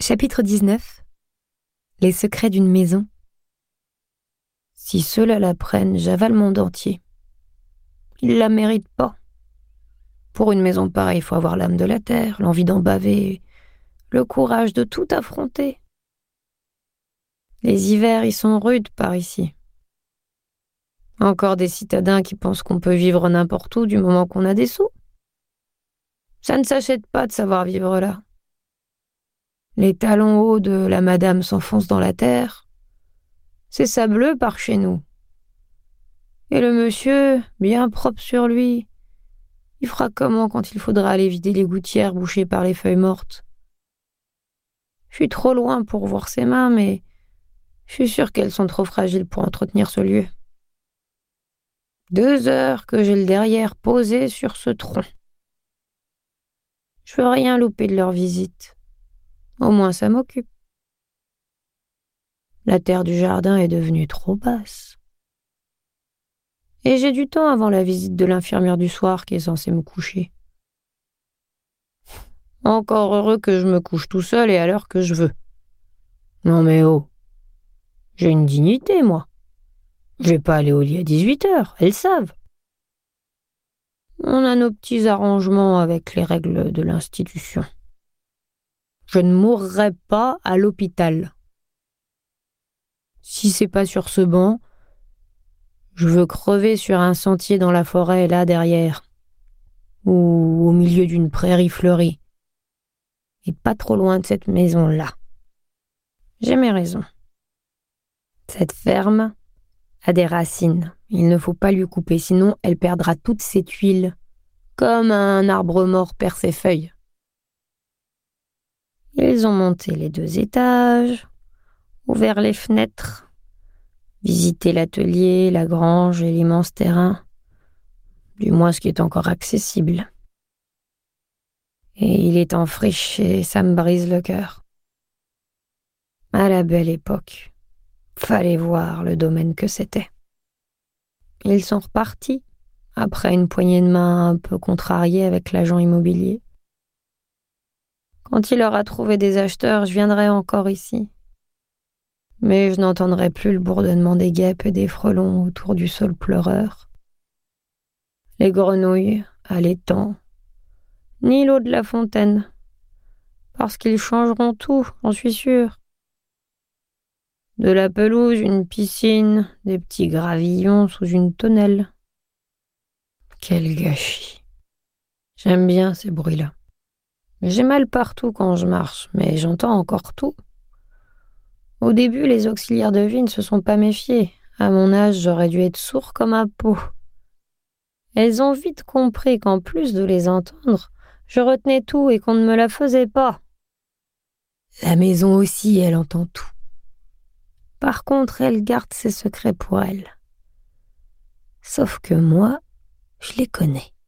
Chapitre 19. Les secrets d'une maison. Si ceux-là la prennent, j'avale mon dentier. Ils la méritent pas. Pour une maison pareille, il faut avoir l'âme de la terre, l'envie d'en baver, le courage de tout affronter. Les hivers, ils sont rudes par ici. Encore des citadins qui pensent qu'on peut vivre n'importe où du moment qu'on a des sous. Ça ne s'achète pas de savoir vivre là. Les talons hauts de la madame s'enfoncent dans la terre. C'est sableux par chez nous. Et le monsieur, bien propre sur lui, il fera comment quand il faudra aller vider les gouttières bouchées par les feuilles mortes? Je suis trop loin pour voir ses mains, mais je suis sûre qu'elles sont trop fragiles pour entretenir ce lieu. 2 heures que j'ai le derrière posé sur ce tronc. Je veux rien louper de leur visite. Au moins ça m'occupe. La terre du jardin est devenue trop basse. Et j'ai du temps avant la visite de l'infirmière du soir qui est censée me coucher. Encore heureux que je me couche tout seul et à l'heure que je veux. Non mais oh, j'ai une dignité, moi. Je vais pas aller au lit à 18 heures, elles savent. On a nos petits arrangements avec les règles de l'institution. Je ne mourrai pas à l'hôpital. Si c'est pas sur ce banc, je veux crever sur un sentier dans la forêt là derrière, ou au milieu d'une prairie fleurie, et pas trop loin de cette maison-là. J'ai mes raisons. Cette ferme a des racines. Il ne faut pas lui couper, sinon elle perdra toute cette huile, comme un arbre mort perd ses feuilles. Ils ont monté les 2 étages, ouvert les fenêtres, visité l'atelier, la grange et l'immense terrain, du moins ce qui est encore accessible. Et il est en friche et ça me brise le cœur. À la belle époque, fallait voir le domaine que c'était. Ils sont repartis, après une poignée de main un peu contrariée avec l'agent immobilier. Quand il aura trouvé des acheteurs, je viendrai encore ici. Mais je n'entendrai plus le bourdonnement des guêpes et des frelons autour du saule pleureur, les grenouilles à l'étang, ni l'eau de la fontaine, parce qu'ils changeront tout, j'en suis sûre. De la pelouse, une piscine, des petits gravillons sous une tonnelle. Quel gâchis. J'aime bien ces bruits-là. J'ai mal partout quand je marche, mais j'entends encore tout. Au début, les auxiliaires de vie ne se sont pas méfiés. À mon âge, j'aurais dû être sourd comme un pot. Elles ont vite compris qu'en plus de les entendre, je retenais tout et qu'on ne me la faisait pas. La maison aussi, elle entend tout. Par contre, elle garde ses secrets pour elle. Sauf que moi, je les connais.